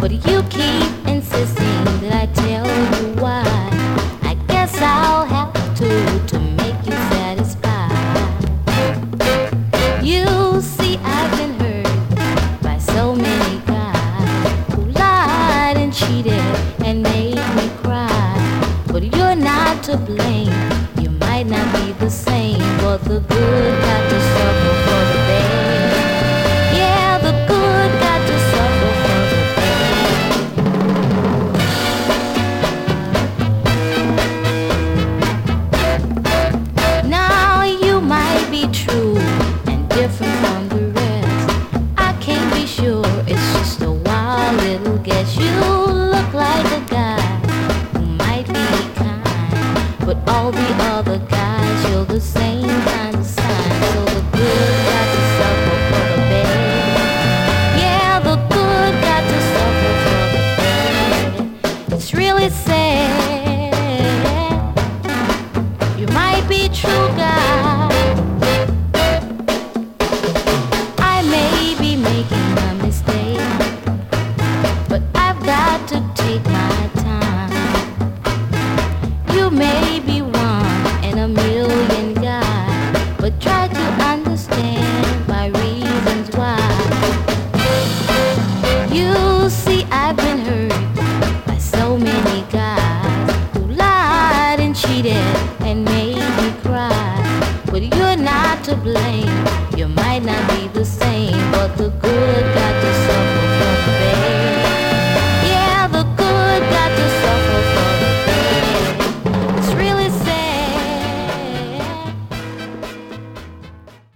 But you keep insisting that I tell you why. I guess I'll have to make you satisfied. You see, I've been hurt by so many guys who lied and cheated and made me cry. But you're not to blame. You might not be the same, but the good got to suffer for the bad. Yeah, the good got to suffer for the bad. Now you might be true and different from the rest. I can't be sure, it's just a wild little guess. You look like a guy who might be kind, but all the other guys show the same kind of sign. So the good got to suffer for the bad. Yeah, the good got to suffer for the bad. It's really sad. You might be true, guy. I may be making a mistake, but I've got to take my time. You may be one in a million guys, but try to understand my reasons why. You see, I've been hurt by so many guys who lied and cheated and made me cry. But you're not to blame. You might not be the same, but the good got to suffer for the bad.